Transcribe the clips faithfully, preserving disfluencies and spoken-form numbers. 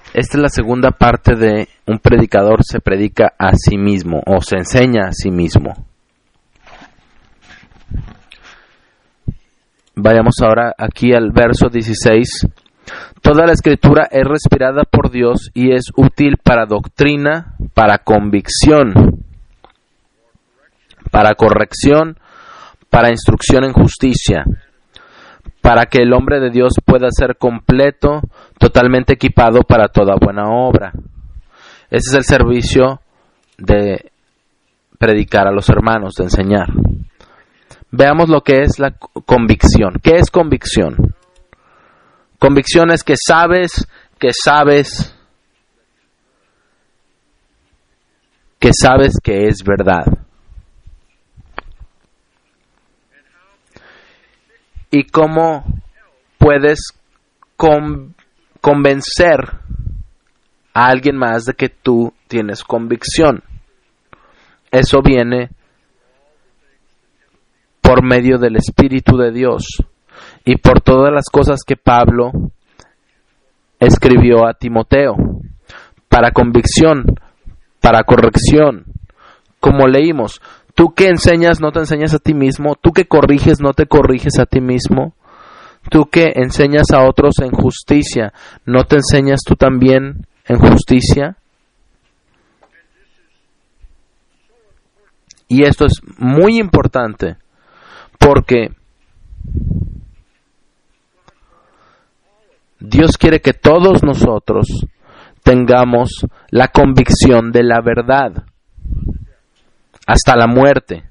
Esta es la segunda parte de un predicador se predica a sí mismo o se enseña a sí mismo. Vayamos ahora aquí al verso dieciséis. Toda la escritura es respirada por Dios y es útil para doctrina, para convicción, para corrección, para instrucción en justicia, para que el hombre de Dios pueda ser completo, totalmente equipado para toda buena obra. Ese es el servicio de predicar a los hermanos, de enseñar. Veamos lo que es la convicción. ¿Qué es convicción? Convicción es que sabes, que sabes, que sabes que es verdad. ¿Y cómo puedes con, convencer a alguien más de que tú tienes convicción? Eso viene por medio del Espíritu de Dios y por todas las cosas que Pablo escribió a Timoteo, para convicción, para corrección, como leímos. Tú que enseñas no te enseñas a ti mismo, tú que corriges no te corriges a ti mismo, tú que enseñas a otros en justicia, no te enseñas tú también en justicia. Y esto es muy importante porque Dios quiere que todos nosotros tengamos la convicción de la verdad hasta la muerte.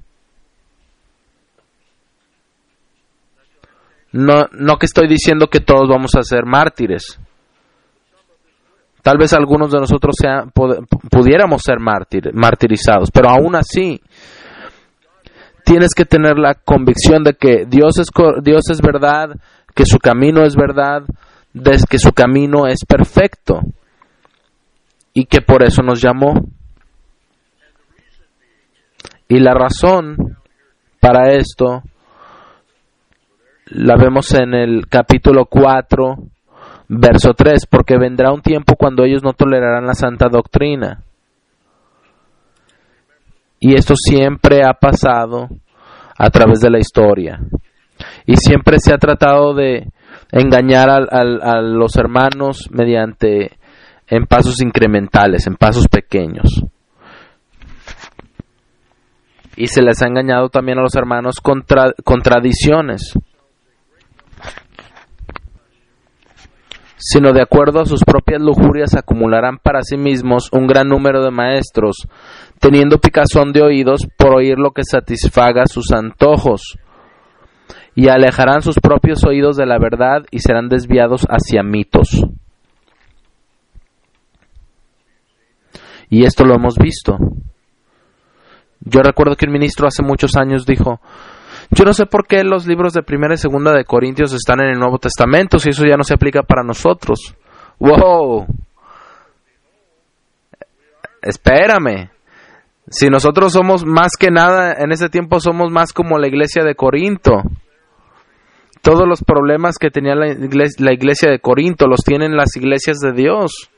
No, no que estoy diciendo que todos vamos a ser mártires. Tal vez algunos de nosotros sea, pudiéramos ser mártir, martirizados, pero aún así tienes que tener la convicción de que Dios es, Dios es verdad, que su camino es verdad, de que su camino es perfecto y que por eso nos llamó. Y la razón para esto la vemos en el capítulo cuatro, verso tres, porque vendrá un tiempo cuando ellos no tolerarán la santa doctrina. Y esto siempre ha pasado a través de la historia. Y siempre se ha tratado de engañar a, a, a los hermanos mediante en pasos incrementales, en pasos pequeños. Y se les ha engañado también a los hermanos con, tra- con tradiciones, sino de acuerdo a sus propias lujurias acumularán para sí mismos un gran número de maestros, teniendo picazón de oídos por oír lo que satisfaga sus antojos, y alejarán sus propios oídos de la verdad y serán desviados hacia mitos. Y esto lo hemos visto. Yo recuerdo que un ministro hace muchos años dijo: yo no sé por qué los libros de Primera y Segunda de Corintios están en el Nuevo Testamento, si eso ya no se aplica para nosotros. ¡Wow! Espérame. Si nosotros somos más que nada, en ese tiempo somos más como la iglesia de Corinto. Todos los problemas que tenía la iglesia, la iglesia de Corinto los tienen las iglesias de Dios.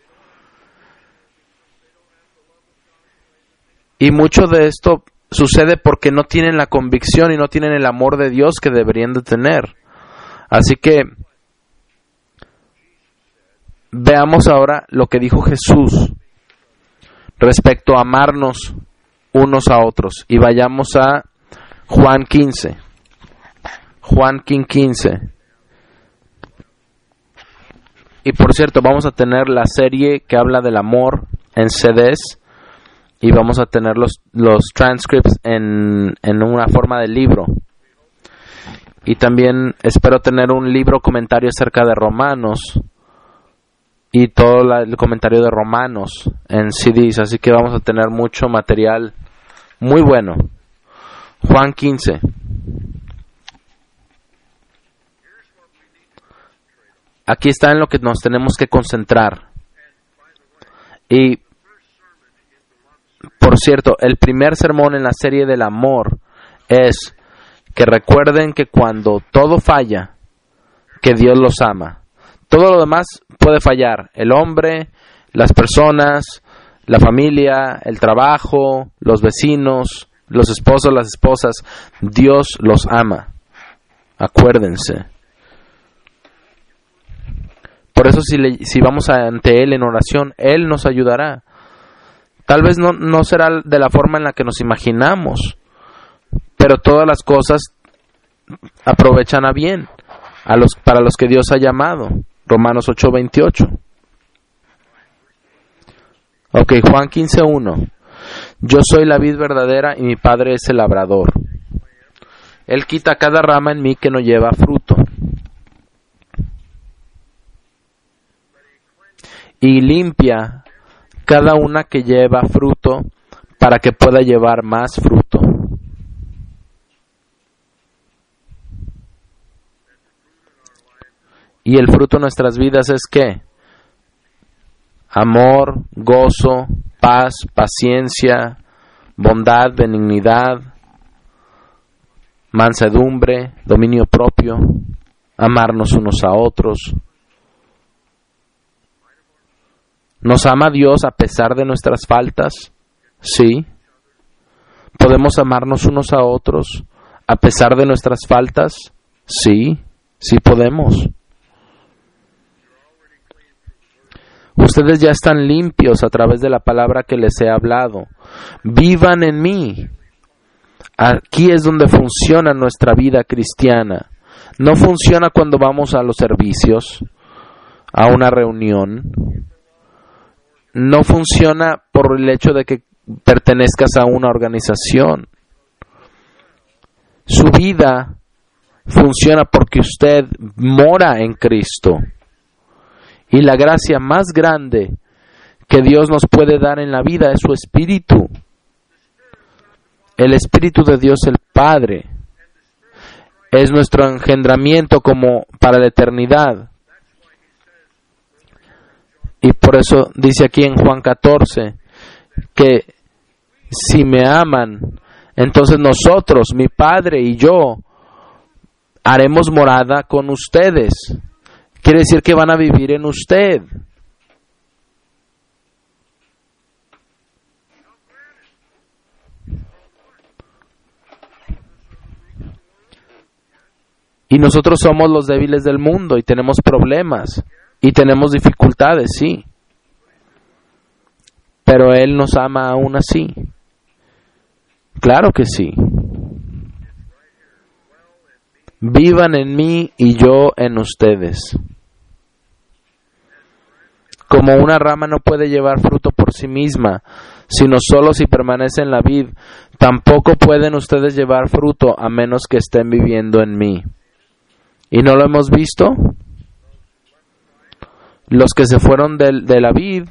Y mucho de esto sucede porque no tienen la convicción y no tienen el amor de Dios que deberían de tener. Así que veamos ahora lo que dijo Jesús respecto a amarnos unos a otros. Y vayamos a Juan quince. Juan quince. Y por cierto, vamos a tener la serie que habla del amor en C Ds. Y vamos a tener los, los transcripts en, en una forma de libro. Y también espero tener un libro comentario acerca de Romanos. Y todo la, el comentario de Romanos en C Ds. Así que vamos a tener mucho material muy bueno. Juan quince. Aquí está en lo que nos tenemos que concentrar. Y por cierto, el primer sermón en la serie del amor es que recuerden que cuando todo falla, que Dios los ama. Todo lo demás puede fallar. El hombre, las personas, la familia, el trabajo, los vecinos, los esposos, las esposas. Dios los ama. Acuérdense. Por eso si, le, si vamos ante Él en oración, Él nos ayudará. Tal vez no, no será de la forma en la que nos imaginamos, pero todas las cosas aprovechan a bien a los, para los que Dios ha llamado. Romanos ocho veintiocho. Ok, Juan quince uno. Yo soy la vid verdadera y mi Padre es el labrador. Él quita cada rama en mí que no lleva fruto, y limpia cada una que lleva fruto, para que pueda llevar más fruto. Y el fruto de nuestras vidas es ¿qué? Amor, gozo, paz, paciencia, bondad, benignidad, mansedumbre, dominio propio, amarnos unos a otros. ¿Nos ama Dios a pesar de nuestras faltas? Sí. ¿Podemos amarnos unos a otros a pesar de nuestras faltas? Sí, sí podemos. Ustedes ya están limpios a través de la palabra que les he hablado. Vivan en mí. Aquí es donde funciona nuestra vida cristiana. No funciona cuando vamos a los servicios, a una reunión. No funciona por el hecho de que pertenezcas a una organización. Su vida funciona porque usted mora en Cristo. Y la gracia más grande que Dios nos puede dar en la vida es su Espíritu. El Espíritu de Dios el Padre es nuestro engendramiento como para la eternidad. Y por eso dice aquí en Juan catorce que si me aman, entonces nosotros, mi Padre y yo, haremos morada con ustedes. Quiere decir que van a vivir en usted. Y nosotros somos los débiles del mundo y tenemos problemas y tenemos dificultades, sí. Pero Él nos ama aún así. Claro que sí. Vivan en mí y yo en ustedes. Como una rama no puede llevar fruto por sí misma, sino solo si permanece en la vid, tampoco pueden ustedes llevar fruto a menos que estén viviendo en mí. ¿Y no lo hemos visto? Los que se fueron de, de la vid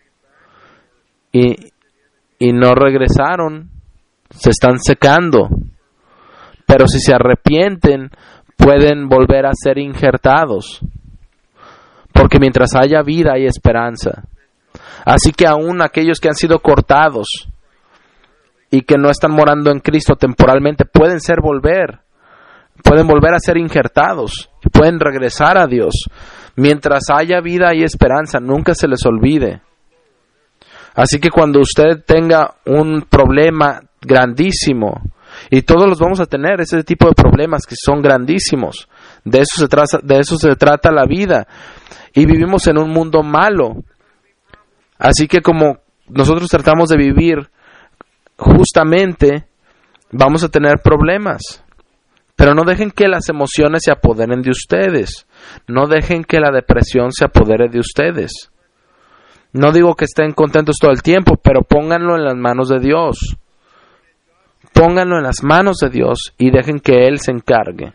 y, y no regresaron, se están secando. Pero si se arrepienten, pueden volver a ser injertados. Porque mientras haya vida hay esperanza. Así que aún aquellos que han sido cortados y que no están morando en Cristo temporalmente, pueden ser volver. Pueden volver a ser injertados. Pueden regresar a Dios. Mientras haya vida hay esperanza. Nunca se les olvide. Así que cuando usted tenga un problema grandísimo, y todos los vamos a tener, ese tipo de problemas que son grandísimos. De eso se trata, de eso se trata la vida. Y vivimos en un mundo malo. Así que como nosotros tratamos de vivir justamente, vamos a tener problemas. Pero no dejen que las emociones se apoderen de ustedes. No dejen que la depresión se apodere de ustedes. No digo que estén contentos todo el tiempo, pero pónganlo en las manos de Dios. Pónganlo en las manos de Dios y dejen que Él se encargue.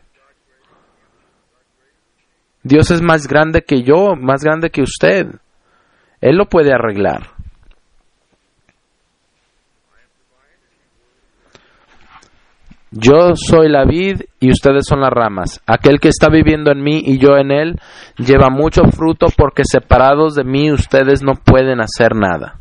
Dios es más grande que yo, más grande que usted. Él lo puede arreglar. Yo soy la vid y ustedes son las ramas. Aquel que está viviendo en mí y yo en él lleva mucho fruto, porque separados de mí ustedes no pueden hacer nada.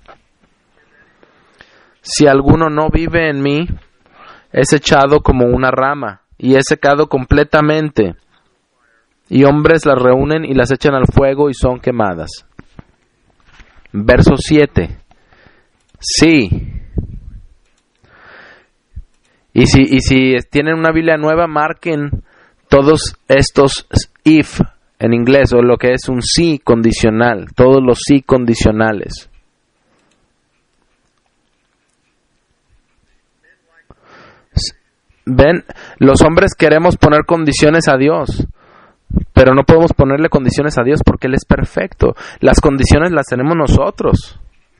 Si alguno no vive en mí, es echado como una rama y es secado completamente. Y hombres las reúnen y las echan al fuego y son quemadas. Verso siete. Sí. Y si, y si tienen una Biblia nueva, marquen todos estos if en inglés, o lo que es un sí condicional, todos los sí condicionales. Ven, los hombres queremos poner condiciones a Dios, pero no podemos ponerle condiciones a Dios porque Él es perfecto. Las condiciones las tenemos nosotros.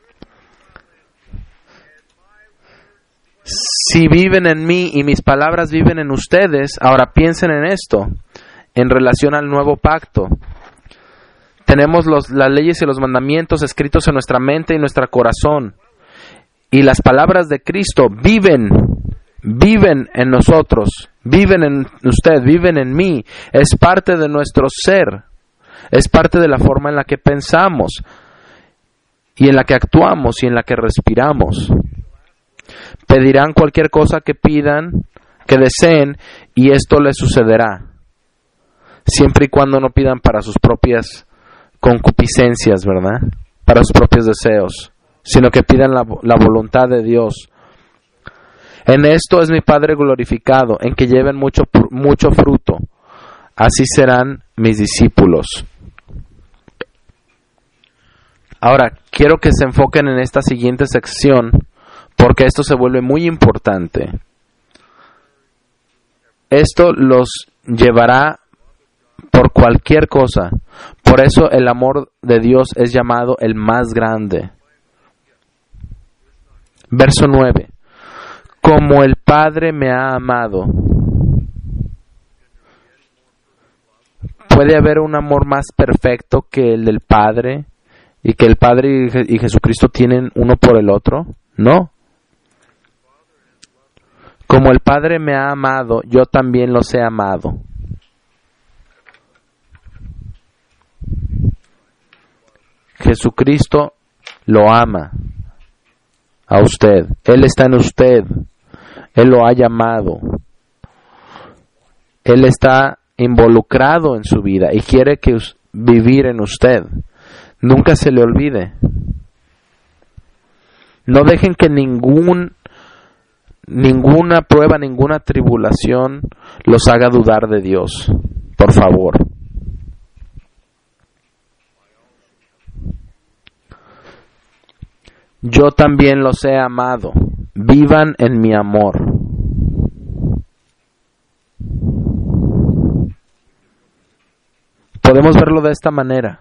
Si viven en mí y mis palabras viven en ustedes, ahora piensen en esto, en relación al nuevo pacto. Tenemos los, las leyes y los mandamientos escritos en nuestra mente y nuestro corazón. Y las palabras de Cristo viven, viven en nosotros, viven en usted, viven en mí. Es parte de nuestro ser, es parte de la forma en la que pensamos, y en la que actuamos, y en la que respiramos. Pedirán cualquier cosa que pidan, que deseen, y esto les sucederá, siempre y cuando no pidan para sus propias concupiscencias, ¿verdad? Para sus propios deseos, sino que pidan la, la voluntad de Dios. En esto es mi Padre glorificado, en que lleven mucho, mucho fruto. Así serán mis discípulos. Ahora, quiero que se enfoquen en esta siguiente sección, porque esto se vuelve muy importante. Esto los llevará por cualquier cosa. Por eso el amor de Dios es llamado el más grande. Verso nueve. Como el Padre me ha amado. ¿Puede haber un amor más perfecto que el del Padre? ¿Y que el Padre y Jesucristo tienen uno por el otro? No. Como el Padre me ha amado, yo también los he amado. Jesucristo lo ama a usted. Él está en usted. Él lo ha llamado. Él está involucrado en su vida y quiere que us- vivir en usted. Nunca se le olvide. No dejen que ningún ninguna prueba, ninguna tribulación los haga dudar de Dios. Por favor. Yo también los he amado. Vivan en mi amor. Podemos verlo de esta manera.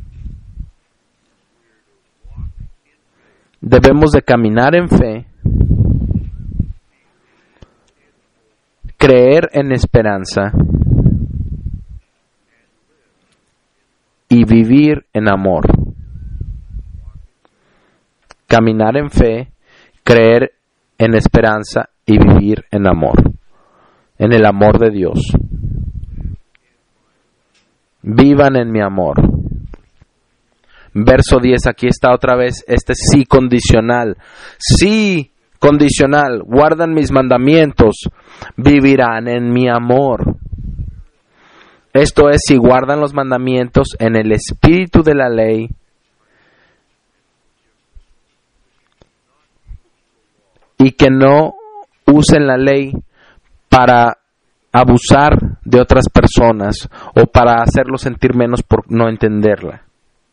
Debemos de caminar en fe, creer en esperanza y vivir en amor. Caminar en fe, creer en esperanza y vivir en amor, en el amor de Dios. Vivan en mi amor. Verso diez, aquí está otra vez este sí condicional. Sí condicional, guardan mis mandamientos, vivirán en mi amor. Esto es, si guardan los mandamientos en el espíritu de la ley, y que no usen la ley para abusar de otras personas o para hacerlos sentir menos por no entenderla.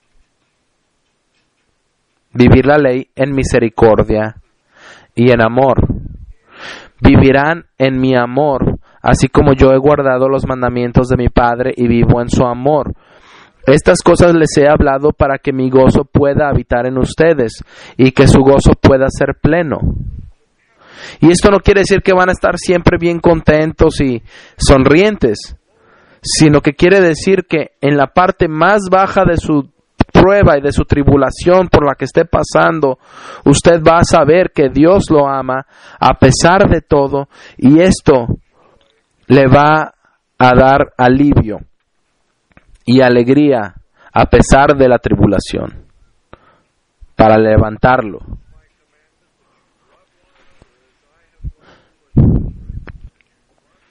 Vivir la ley en misericordia y en amor. Vivirán en mi amor, así como yo he guardado los mandamientos de mi Padre y vivo en su amor. Estas cosas les he hablado para que mi gozo pueda habitar en ustedes y que su gozo pueda ser pleno. Y esto no quiere decir que van a estar siempre bien contentos y sonrientes, sino que quiere decir que en la parte más baja de su prueba y de su tribulación por la que esté pasando, usted va a saber que Dios lo ama a pesar de todo, y esto le va a dar alivio y alegría a pesar de la tribulación, para levantarlo.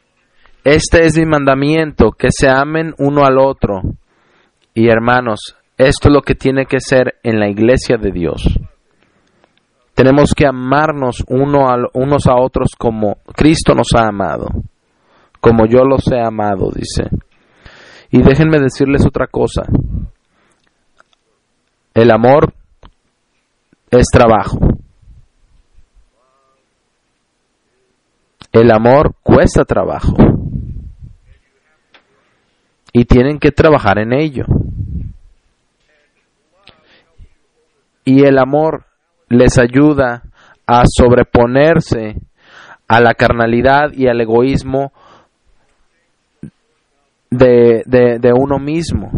Este es mi mandamiento, que se amen uno al otro. Y hermanos, Esto es lo que tiene que ser en la iglesia de Dios. Tenemos que amarnos uno a, unos a otros como Cristo nos ha amado, como yo los he amado, dice. Y déjenme decirles otra cosa. El amor es trabajo. El amor cuesta trabajo. Y tienen que trabajar en ello. Y el amor les ayuda a sobreponerse a la carnalidad y al egoísmo de, de, de uno mismo.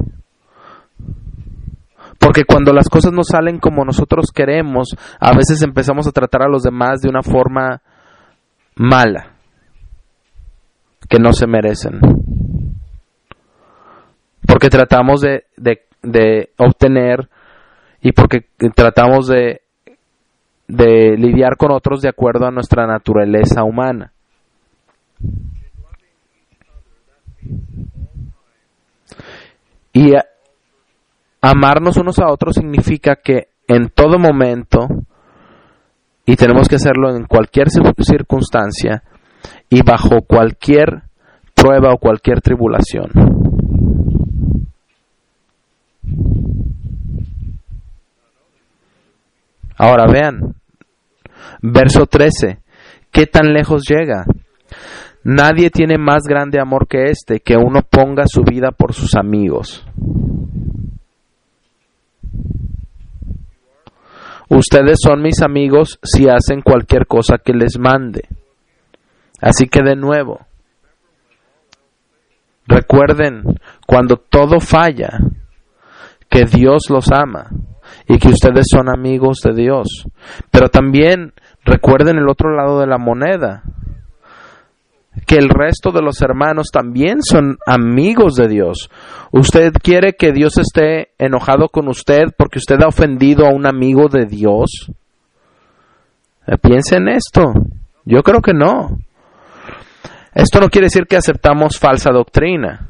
Porque cuando las cosas no salen como nosotros queremos, a veces empezamos a tratar a los demás de una forma mala, que no se merecen. Porque tratamos de, de, de obtener y porque tratamos de, de lidiar con otros de acuerdo a nuestra naturaleza humana. Y a, amarnos unos a otros significa que en todo momento, y tenemos que hacerlo en cualquier circunstancia y bajo cualquier prueba o cualquier tribulación. Ahora vean, verso trece, ¿qué tan lejos llega? Nadie tiene más grande amor que este, que uno ponga su vida por sus amigos. Ustedes son mis amigos si hacen cualquier cosa que les mande. Así que de nuevo, recuerden cuando todo falla, que Dios los ama y que ustedes son amigos de Dios. Pero también recuerden el otro lado de la moneda, que el resto de los hermanos también son amigos de Dios. ¿Usted quiere que Dios esté enojado con usted porque usted ha ofendido a un amigo de Dios? Eh, piense en esto. Yo creo que no. Esto no quiere decir que aceptamos falsa doctrina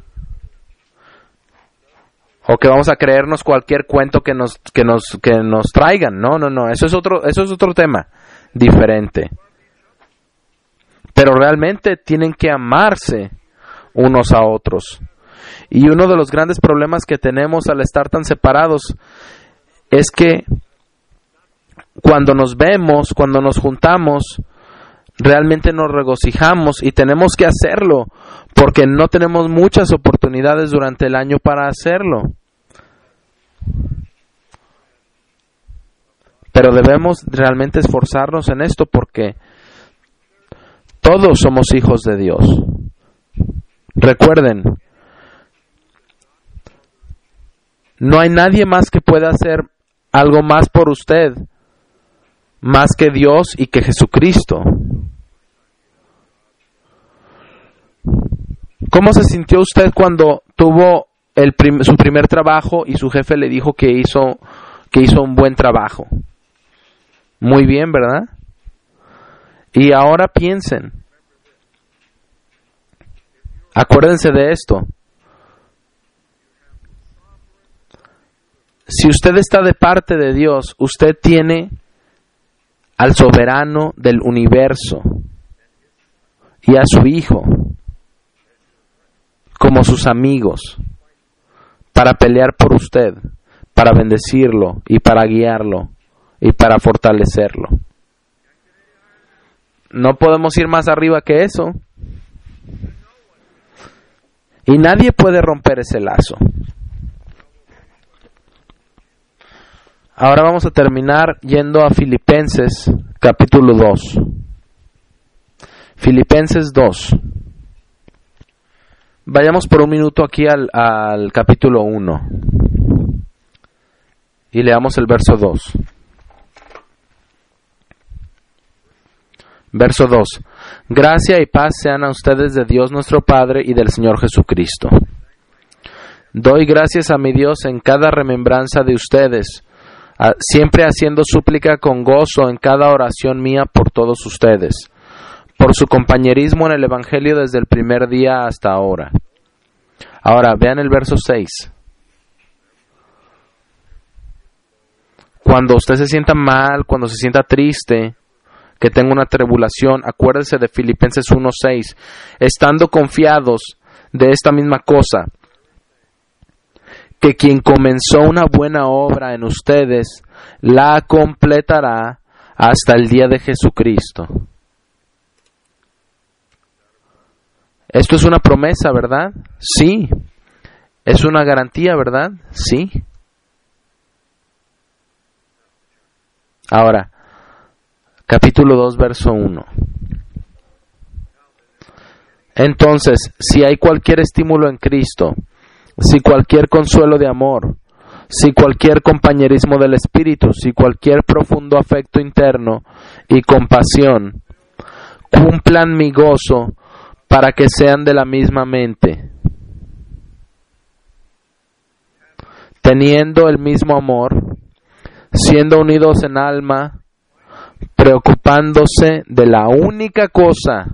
o que vamos a creernos cualquier cuento que nos que nos que nos traigan. No, no, no. Eso es otro eso es otro tema diferente. Pero realmente tienen que amarse unos a otros. Y uno de los grandes problemas que tenemos al estar tan separados es que cuando nos vemos, cuando nos juntamos, realmente nos regocijamos y tenemos que hacerlo porque no tenemos muchas oportunidades durante el año para hacerlo. Pero debemos realmente esforzarnos en esto porque todos somos hijos de Dios. Recuerden, no hay nadie más que pueda hacer algo más por usted, más que Dios y que Jesucristo. ¿Cómo se sintió usted cuando tuvo el prim- su primer trabajo y su jefe le dijo que hizo, que hizo un buen trabajo? Muy bien, ¿verdad? Y ahora piensen, acuérdense de esto. Si usted está de parte de Dios, usted tiene al soberano del universo y a su Hijo como sus amigos para pelear por usted, para bendecirlo y para guiarlo y para fortalecerlo. No podemos ir más arriba que eso. Y nadie puede romper ese lazo. Ahora vamos a terminar yendo a Filipenses capítulo dos. Filipenses dos. Vayamos por un minuto aquí al, al capítulo uno. Y leamos el verso dos. Verso dos. Gracia y paz sean a ustedes de Dios nuestro Padre y del Señor Jesucristo. Doy gracias a mi Dios en cada remembranza de ustedes, a, siempre haciendo súplica con gozo en cada oración mía por todos ustedes, por su compañerismo en el Evangelio desde el primer día hasta ahora. Ahora, vean el verso seis. Cuando usted se sienta mal, cuando se sienta triste, que tenga una tribulación, acuérdese de Filipenses uno seis, estando confiados de esta misma cosa, que quien comenzó una buena obra en ustedes, la completará hasta el día de Jesucristo. Esto es una promesa, ¿verdad? Sí. Es una garantía, ¿verdad? Sí. Ahora, capítulo dos, verso uno. Entonces, si hay cualquier estímulo en Cristo, si cualquier consuelo de amor, si cualquier compañerismo del Espíritu, si cualquier profundo afecto interno y compasión, cumplan mi gozo para que sean de la misma mente, teniendo el mismo amor, siendo unidos en alma, preocupándose de la única cosa.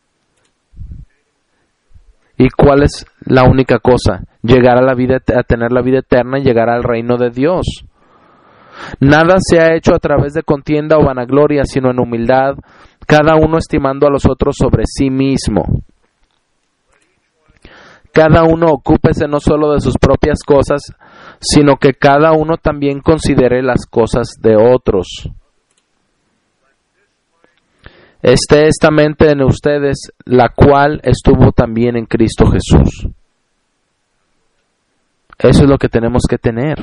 ¿Y cuál es la única cosa? Llegar a la vida, a tener la vida eterna y llegar al reino de Dios. Nada se ha hecho a través de contienda o vanagloria, sino en humildad, cada uno estimando a los otros sobre sí mismo. Cada uno ocúpese no solo de sus propias cosas, sino que cada uno también considere las cosas de otros. Esté esta mente en ustedes, la cual estuvo también en Cristo Jesús. Eso es lo que tenemos que tener.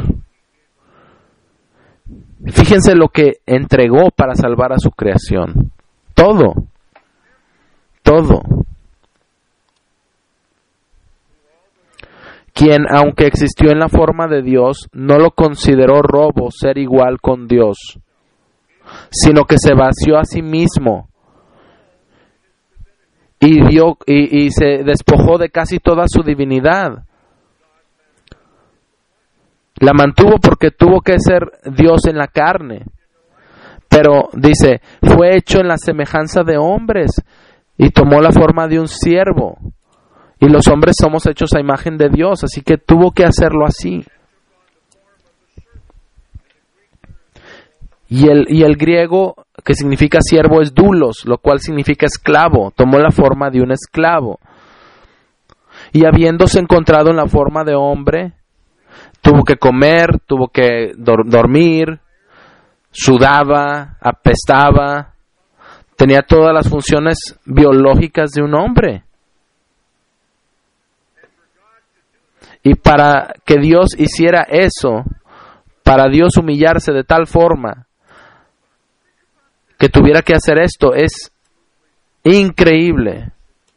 Fíjense lo que entregó para salvar a su creación. Todo. Todo. Quien, aunque existió en la forma de Dios, no lo consideró robo ser igual con Dios, sino que se vació a sí mismo y, dio, y, y se despojó de casi toda su divinidad. La mantuvo porque tuvo que ser Dios en la carne. Pero dice, fue hecho en la semejanza de hombres y tomó la forma de un siervo. Y los hombres somos hechos a imagen de Dios, así que tuvo que hacerlo así. Y el, y el griego que significa siervo es doulos, lo cual significa esclavo. Tomó la forma de un esclavo. Y habiéndose encontrado en la forma de hombre, tuvo que comer, tuvo que dor- dormir, sudaba, apestaba, tenía todas las funciones biológicas de un hombre. Y para que Dios hiciera eso, para Dios humillarse de tal forma que tuviera que hacer esto, es increíble.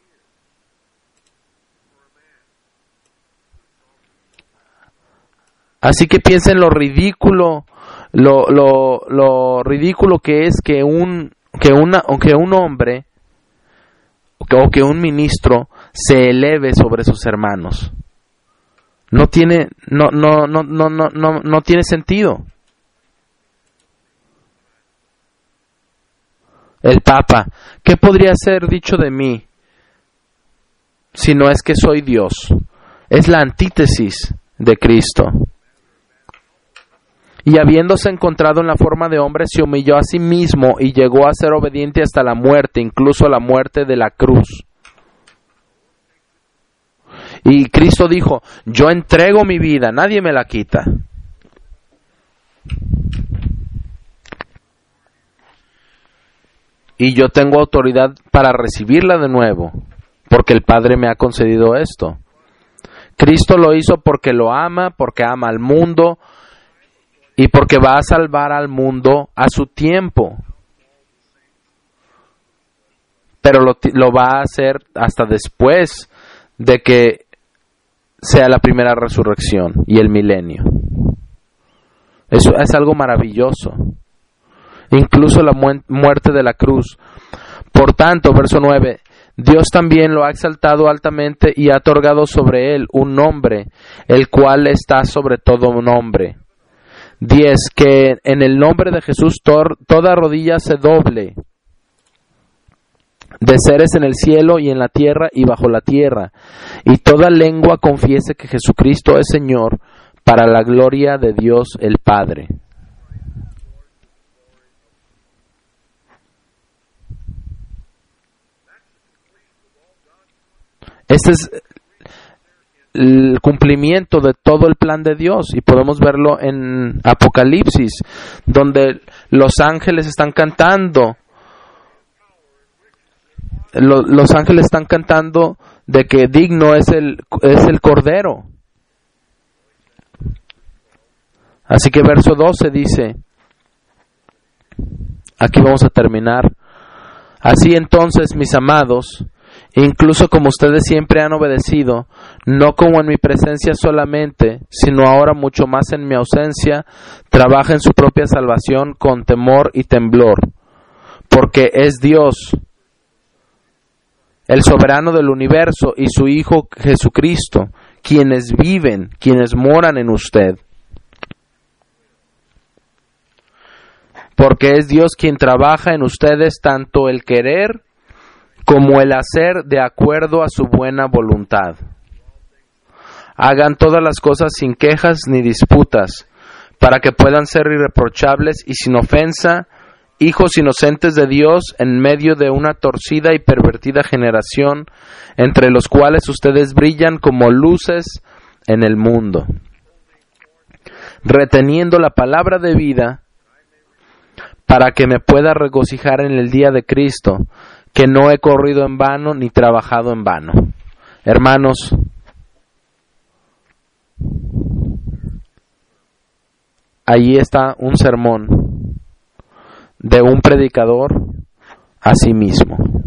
Así que piensen lo ridículo, lo, lo, lo ridículo que es que un, que una, que un hombre o que un ministro se eleve sobre sus hermanos. No tiene, no, no, no, no, no, no, no tiene sentido. El Papa, ¿qué podría ser dicho de mí si no es que soy Dios? Es la antítesis de Cristo. Y habiéndose encontrado en la forma de hombre, se humilló a sí mismo y llegó a ser obediente hasta la muerte, incluso la muerte de la cruz. Y Cristo dijo, yo entrego mi vida, nadie me la quita. Y yo tengo autoridad para recibirla de nuevo, porque el Padre me ha concedido esto. Cristo lo hizo porque lo ama, porque ama al mundo y porque va a salvar al mundo a su tiempo. Pero lo, lo va a hacer hasta después de que sea la primera resurrección y el milenio. Eso es algo maravilloso. Incluso la mu- muerte de la cruz. Por tanto, verso nueve, Dios también lo ha exaltado altamente y ha otorgado sobre él un nombre, el cual está sobre todo nombre. diez. Que en el nombre de Jesús tor- toda rodilla se doble, de seres en el cielo y en la tierra y bajo la tierra, y toda lengua confiese que Jesucristo es Señor, para la gloria de Dios el Padre. Este es el cumplimiento de todo el plan de Dios, y podemos verlo en Apocalipsis, donde los ángeles están cantando. Los, los ángeles están cantando de que digno es el, es el Cordero. Así que verso doce dice, aquí vamos a terminar. Así entonces, mis amados, incluso como ustedes siempre han obedecido, no como en mi presencia solamente, sino ahora mucho más en mi ausencia, trabajen su propia salvación con temor y temblor, porque es Dios, el soberano del universo, y su Hijo Jesucristo, quienes viven, quienes moran en usted. Porque es Dios quien trabaja en ustedes tanto el querer como el hacer de acuerdo a su buena voluntad. Hagan todas las cosas sin quejas ni disputas, para que puedan ser irreprochables y sin ofensa, hijos inocentes de Dios en medio de una torcida y pervertida generación, entre los cuales ustedes brillan como luces en el mundo, reteniendo la palabra de vida, para que me pueda regocijar en el día de Cristo, que no he corrido en vano ni trabajado en vano. Hermanos, allí está un sermón de un predicador a sí mismo.